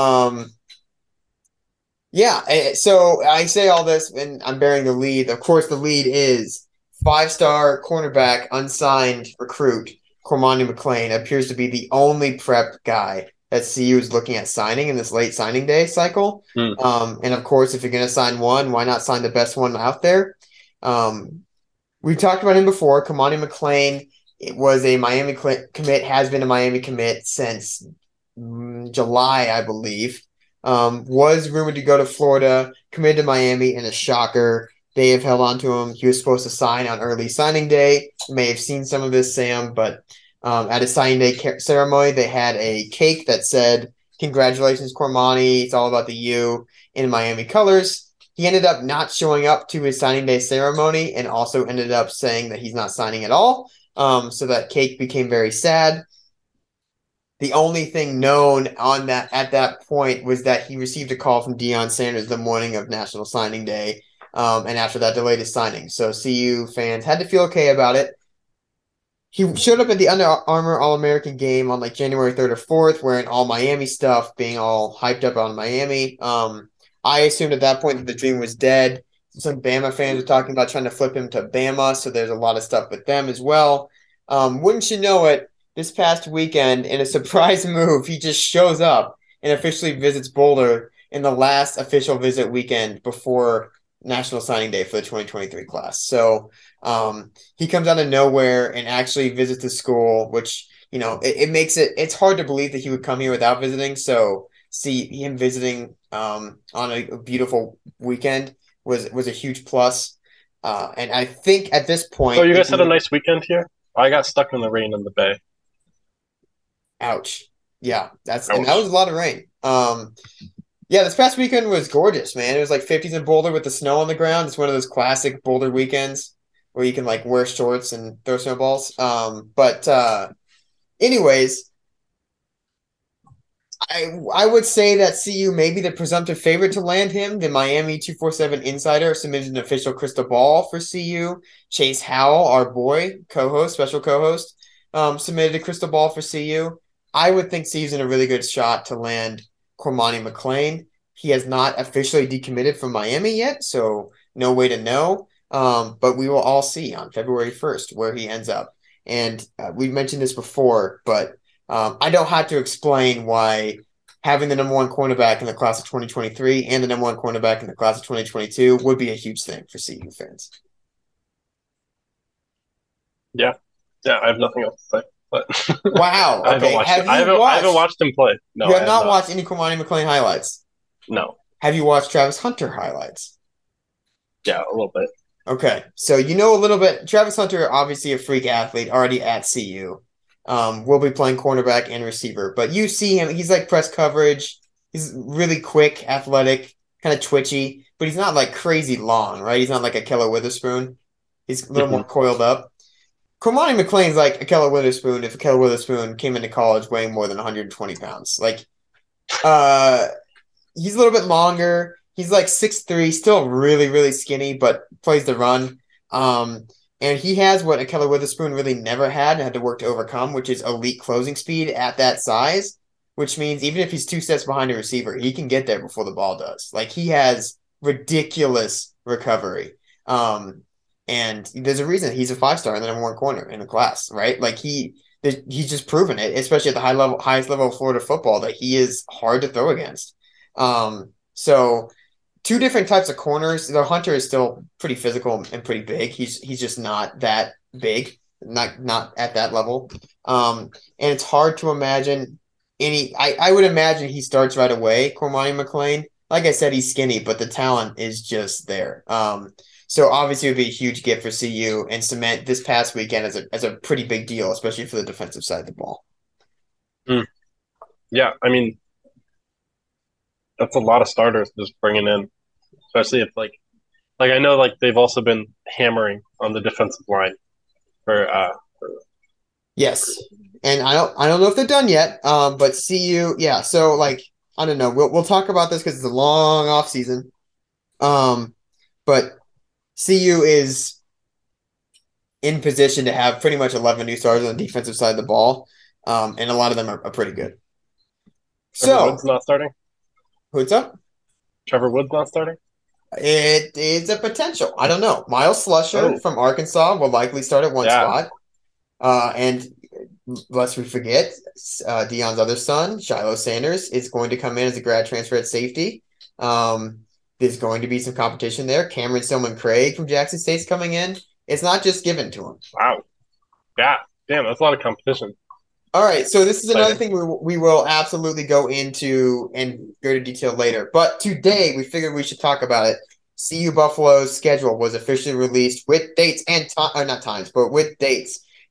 Yeah, so I say all this, and I'm bearing the lead. Of course, the lead is 5-star cornerback, unsigned recruit, Cormani McClain, appears to be the only prep guy that CU is looking at signing in this late signing day cycle. And of course, if you're going to sign one, why not sign the best one out there? We talked about him before. Cormani McClain, it was a Miami commit, has been a Miami commit since July, I believe. Was rumored to go to Florida, committed to Miami, and a shocker. They have held on to him. He was supposed to sign on early signing day. You may have seen some of this, Sam, but At his signing day ceremony, they had a cake that said, "Congratulations, Cormani. It's all about the U," in Miami colors. He ended up not showing up to his signing day ceremony and also ended up saying that he's not signing at all. So that cake became very sad. The only thing known on that at that point was that he received a call from Deion Sanders the morning of National Signing Day, and after that delayed his signing. So CU fans had to feel okay about it. He showed up at the Under Armour All-American game on like January 3rd or 4th wearing all Miami stuff, being all hyped up on Miami. I assumed at that point that the dream was dead. Some Bama fans were talking about trying to flip him to Bama, so there's a lot of stuff with them as well. Wouldn't you know it, this past weekend, in a surprise move, he just shows up and officially visits Boulder in the last official visit weekend before National Signing Day for the 2023 class. So he comes out of nowhere and actually visits the school, which, you know, it makes it's hard to believe that he would come here without visiting. So see him visiting on a beautiful weekend was a huge plus. And I think at this point... So you guys had a nice weekend here? I got stuck in the rain in the Bay. Ouch. Yeah, and that was a lot of rain. Yeah, this past weekend was gorgeous, man. It was like 50s in Boulder with the snow on the ground. It's one of those classic Boulder weekends where you can like wear shorts and throw snowballs. Anyways, I would say that CU may be the presumptive favorite to land him. The Miami 247 Insider submitted an official crystal ball for CU. Chase Howell, our boy, special co-host, submitted a crystal ball for CU. I would think CU's in a really good shot to land Cormani McClain. He has not officially decommitted from Miami yet, so no way to know. But we will all see on February 1st where he ends up. And we mentioned this before, but I don't have to explain why having the number one cornerback in the class of 2023 and the number one cornerback in the class of 2022 would be a huge thing for CU fans. Yeah, I have nothing else to say. But wow. Okay. I haven't watched him play. No, you have not watched any Cormani McClain highlights? No. Have you watched Travis Hunter highlights? Yeah, a little bit. Okay. So you know a little bit. Travis Hunter, obviously a freak athlete, already at CU. Will be playing cornerback and receiver. But you see him, he's like press coverage. He's really quick, athletic, kind of twitchy, but he's not like crazy long, right? He's not like a Keller Witherspoon. He's a little more coiled up. Cormani McClain's like a Keller Witherspoon if a Keller Witherspoon came into college weighing more than 120 pounds. Like, he's a little bit longer. He's like 6'3", still really, really skinny, but plays the run. And he has what a Keller Witherspoon really never had and had to work to overcome, which is elite closing speed at that size, which means even if he's 2 steps behind a receiver, he can get there before the ball does. Like, he has ridiculous recovery. And there's a reason he's a 5-star and the number one corner in the class, right? Like, he's just proven it, especially at the highest level of Florida football, that he is hard to throw against. So two different types of corners. The Hunter is still pretty physical and pretty big. He's just not that big, not at that level. And it's hard to imagine I would imagine he starts right away, Cormani McClain. Like I said, he's skinny, but the talent is just there. So obviously it would be a huge gift for CU and cement this past weekend as a pretty big deal, especially for the defensive side of the ball. Yeah, I mean, that's a lot of starters just bringing in, especially if like I know like they've also been hammering on the defensive line for yes, and I don't know if they're done yet. But CU, yeah. So like I don't know. We'll talk about this because it's a long off season. But CU is in position to have pretty much 11 new starters on the defensive side of the ball, and a lot of them are pretty good. Trevor Woods not starting? Who's up? Trevor Woods not starting? It is a potential. I don't know. Miles Slusher from Arkansas will likely start at one spot. And lest we forget, Deion's other son, Shiloh Sanders, is going to come in as a grad transfer at safety. There's going to be some competition there. Cameron Stillman-Craig from Jackson State's coming in. It's not just given to him. Wow. Yeah. Damn, that's a lot of competition. All right, so this is another thing we will absolutely go into and go to detail later. But today, we figured we should talk about it. CU Buffalo's schedule was officially released with dates and with dates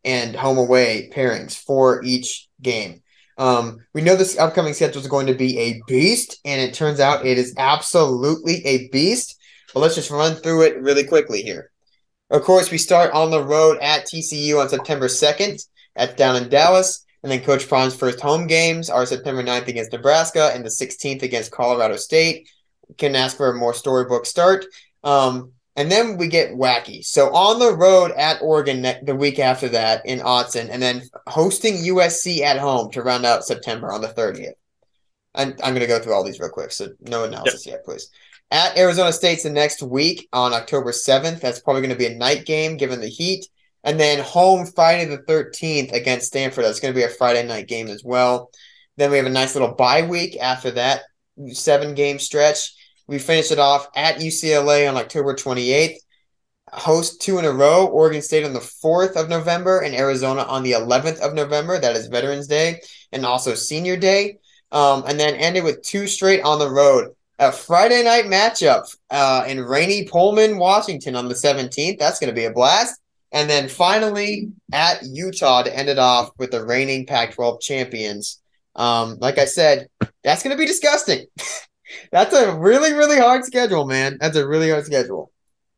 and home away pairings for each game. We know this upcoming schedule is going to be a beast, and it turns out it is absolutely a beast. But let's just run through it really quickly here. Of course, we start on the road at TCU on September 2nd. That's down in Dallas. And then Coach Prime's first home games are September 9th against Nebraska and the 16th against Colorado State. We can ask for a more storybook start. And then we get wacky. So on the road at Oregon the week after that in Autzen, and then hosting USC at home to round out September on the 30th. I'm going to go through all these real quick, so no analysis yet, please. At Arizona State's the next week on October 7th. That's probably going to be a night game given the heat. And then home Friday the 13th against Stanford. That's going to be a Friday night game as well. Then we have a nice little bye week after that 7-game stretch. We finish it off at UCLA on October 28th. Host 2 in a row, Oregon State on the 4th of November and Arizona on the 11th of November. That is Veterans Day and also Senior Day. And then ended with 2 straight on the road. A Friday night matchup in rainy Pullman, Washington on the 17th. That's going to be a blast. And then finally at Utah to end it off with the reigning Pac-12 champions. Like I said, that's going to be disgusting. That's a really, really hard schedule, man. That's a really hard schedule.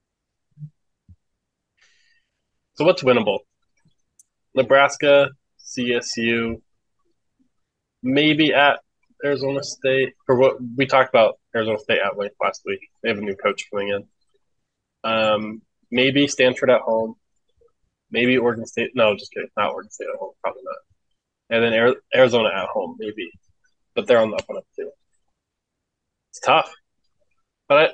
So what's winnable? Nebraska, CSU, maybe at Arizona State. Or what we talked about Arizona State at length last week. They have a new coach coming in. Maybe Stanford at home. Maybe Oregon State. No, just kidding. Not Oregon State at home. Probably not. And then Arizona at home, maybe. But they're on the up and up too. It's tough. But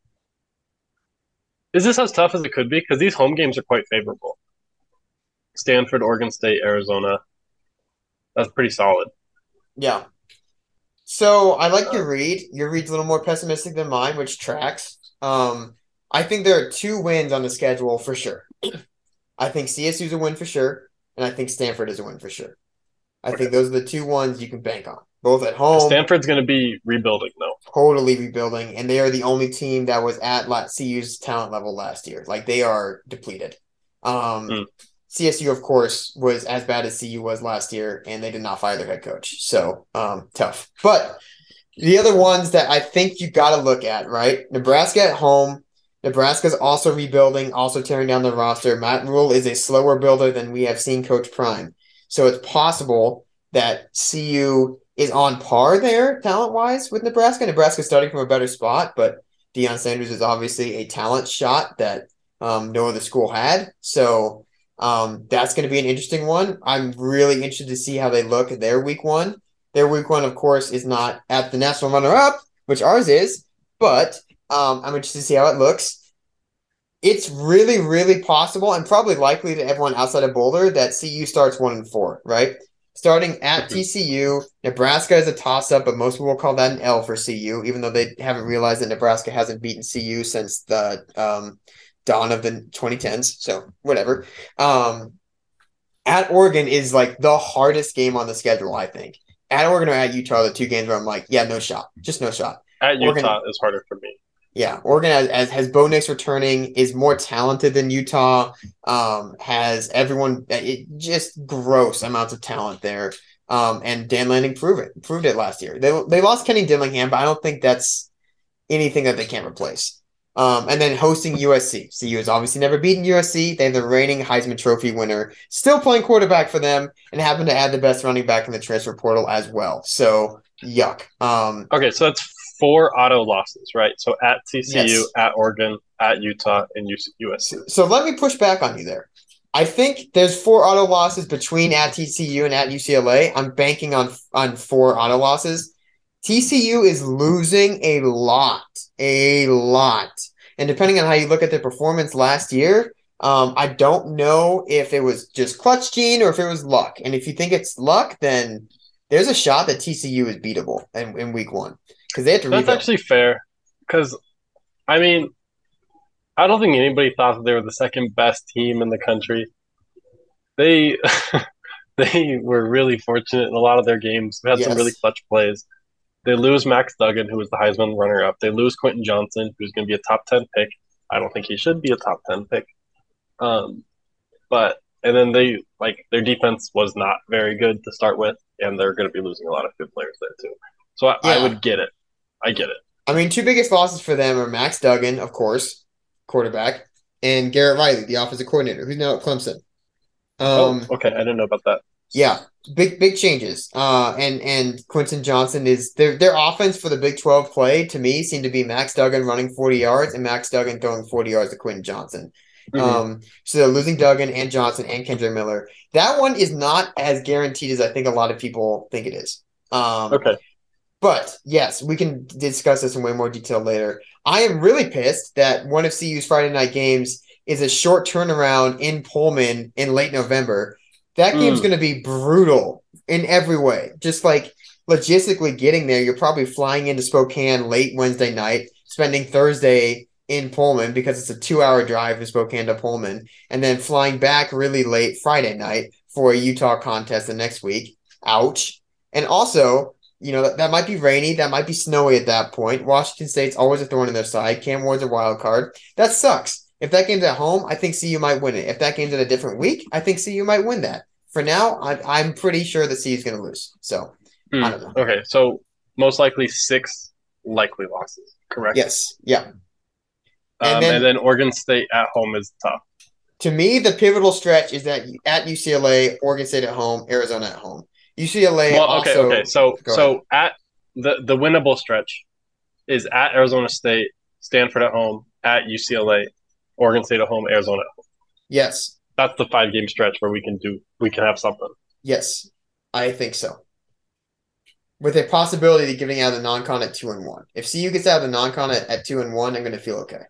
is this as tough as it could be? Because these home games are quite favorable. Stanford, Oregon State, Arizona. That's pretty solid. Yeah. So I like your read. Your read's a little more pessimistic than mine, which tracks. I think there are 2 wins on the schedule for sure. I think CSU's a win for sure, and I think Stanford is a win for sure. I think those are the 2 ones you can bank on, both at home. Stanford's going to be rebuilding, though. Totally rebuilding, and they are the only team that was at CU's talent level last year. Like, they are depleted. CSU, of course, was as bad as CU was last year, and they did not fire their head coach. So, tough. But the other ones that I think you got to look at, right? Nebraska at home. Nebraska's also rebuilding, also tearing down the roster. Matt Rule is a slower builder than we have seen Coach Prime. So it's possible that CU is on par there, talent-wise, with Nebraska. Nebraska's starting from a better spot, but Deion Sanders is obviously a talent shot that no other school had. So that's going to be an interesting one. I'm really interested to see how they look at their week 1. Their week 1, of course, is not at the national runner-up, which ours is, but I'm interested to see how it looks. It's really, really possible and probably likely to everyone outside of Boulder that CU starts 1-4, right? Starting at TCU, Nebraska is a toss-up, but most people will call that an L for CU, even though they haven't realized that Nebraska hasn't beaten CU since the dawn of the 2010s. So whatever. At Oregon is like the hardest game on the schedule, I think. At Oregon or at Utah are the 2 games where I'm like, yeah, no shot. Just no shot. At Utah is harder for me. Yeah, Oregon has Bo Nix returning, is more talented than Utah, has everyone, just gross amounts of talent there. And Dan Lanning proved it last year. They lost Kenny Dillingham, but I don't think that's anything that they can't replace. And then hosting USC. CU has obviously never beaten USC. They have the reigning Heisman Trophy winner, still playing quarterback for them, and happen to add the best running back in the transfer portal as well. So, yuck. Okay, so that's 4 auto losses, right? So at TCU, yes. At Oregon, at Utah, and USC. So let me push back on you there. I think there's 4 auto losses between at TCU and at UCLA. I'm banking on 4 auto losses. TCU is losing a lot. And depending on how you look at their performance last year, I don't know if it was just clutch gene or if it was luck. And if you think it's luck, then there's a shot that TCU is beatable in week 1. Because they have to rebuild. That's actually fair. Because, I mean, I don't think anybody thought that they were the second best team in the country. They were really fortunate in a lot of their games. They had some really clutch plays. They lose Max Duggan, who was the Heisman runner-up. They lose Quentin Johnson, who's going to be a top 10 pick. I don't think he should be a top 10 pick. But and then their defense was not very good to start with, and they're going to be losing a lot of good players there too. So I would get it. I get it. I mean, two biggest losses for them are Max Duggan, of course, quarterback, and Garrett Riley, the offensive coordinator, who's now at Clemson. Okay, I didn't know about that. Yeah, big changes. And Quentin Johnson is their offense for the Big 12 play to me seemed to be Max Duggan running 40 yards and Max Duggan throwing 40 yards to Quentin Johnson. Mm-hmm. So they're losing Duggan and Johnson and Kendre Miller. That one is not as guaranteed as I think a lot of people think it is. Okay. But yes, we can discuss this in way more detail later. I am really pissed that one of CU's Friday night games is a short turnaround in Pullman in late November. That game's going to be brutal in every way. Just like logistically getting there, you're probably flying into Spokane late Wednesday night, spending Thursday in Pullman because it's a 2-hour drive from Spokane to Pullman, and then flying back really late Friday night for a Utah contest the next week. Ouch. And also, that might be rainy. That might be snowy at that point. Washington State's always a thorn in their side. Cam Ward's a wild card. That sucks. If that game's at home, I think CU might win it. If that game's at a different week, I think CU might win that. For now, I'm pretty sure that CU's going to lose. So, I don't know. Okay, so most likely 6 likely losses, correct? Yes, yeah. And then Oregon State at home is tough. To me, the pivotal stretch is that at UCLA, Oregon State at home, Arizona at home. UCLA Okay. So at the winnable stretch is at Arizona State, Stanford at home, at UCLA, Oregon State at home, Arizona at home. Yes. That's the 5-game stretch where we can have something. Yes, I think so. With a possibility of getting out of the non-con at 2-1. If CU gets out of the non-con at 2-1, I'm going to feel okay.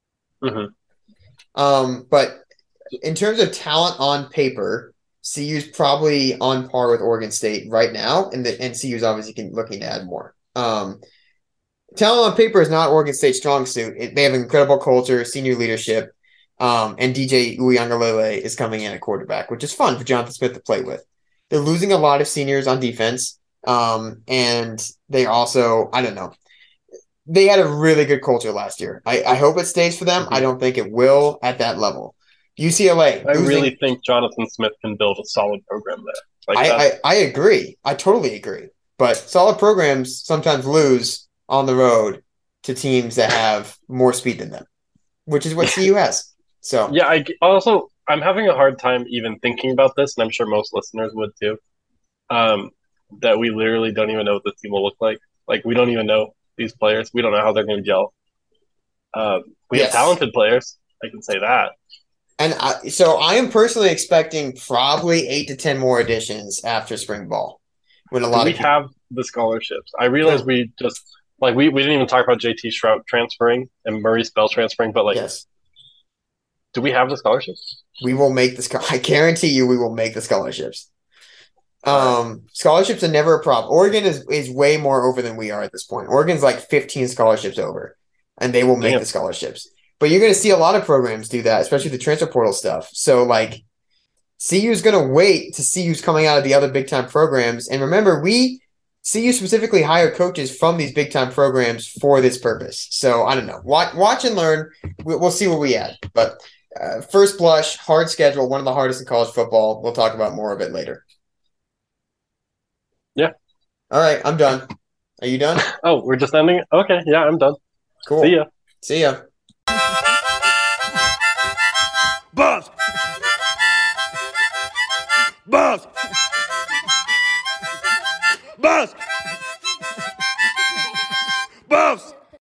Mm-hmm. But in terms of talent on paper, CU's probably on par with Oregon State right now, and CU's obviously looking to add more. Talent on paper is not Oregon State's strong suit. They have an incredible culture, senior leadership, and DJ Uiagalelei is coming in at quarterback, which is fun for Jonathan Smith to play with. They're losing a lot of seniors on defense, and they also, I don't know, they had a really good culture last year. I hope it stays for them. Mm-hmm. I don't think it will at that level. UCLA. I really think Jonathan Smith can build a solid program there. I agree. I totally agree. But solid programs sometimes lose on the road to teams that have more speed than them, which is what CU has. So yeah, I'm having a hard time even thinking about this, and I'm sure most listeners would too. That we literally don't even know what this team will look like. Like, we don't even know these players. We don't know how they're going to gel. We have talented players. I can say that. And so I am personally expecting probably 8 to 10 more additions after spring ball. When we have the scholarships. I realize we just we didn't even talk about JT Shrout transferring and Murray Spell transferring, but yes. Do we have the scholarships? We will make I guarantee you we will make the scholarships. Scholarships are never a problem. Oregon is way more over than we are at this point. Oregon's like 15 scholarships over, and they will make the scholarships. But you're going to see a lot of programs do that, especially the transfer portal stuff. So, CU is going to wait to see who's coming out of the other big-time programs. And remember, CU specifically hire coaches from these big-time programs for this purpose. So, I don't know. Watch and learn. We'll see what we add. But first blush, hard schedule, one of the hardest in college football. We'll talk about more of it later. Yeah. All right, I'm done. Are you done? Oh, we're just ending? Okay, yeah, I'm done. Cool. See ya. Boss! Boss! Boss!